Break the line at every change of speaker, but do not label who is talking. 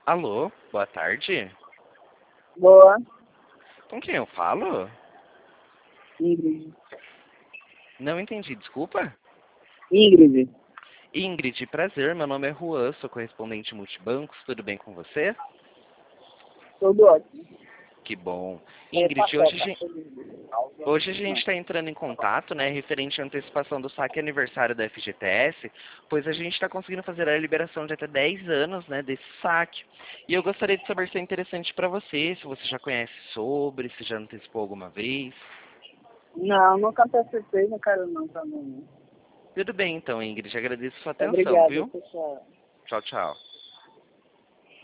Alô, boa tarde.
Boa,
Com quem eu falo?
Ingrid.
Não entendi, desculpa.
Ingrid,
Ingrid, prazer, meu nome é Juan, sou correspondente multibancos, tudo bem com você?
tudo ótimo.
Que bom.
É
Ingrid,
Pacoca.
hoje a gente está entrando em contato, né, referente à antecipação do saque aniversário da FGTS, pois a gente está conseguindo fazer a liberação de até 10 anos, né, desse saque. E eu gostaria de saber se é interessante para você, se você já conhece sobre, se já antecipou alguma vez.
Não, nunca antecipei, não quero não também.
Tudo bem então, Ingrid, agradeço sua atenção,
Obrigada,
viu?
pessoal.
Tchau, tchau.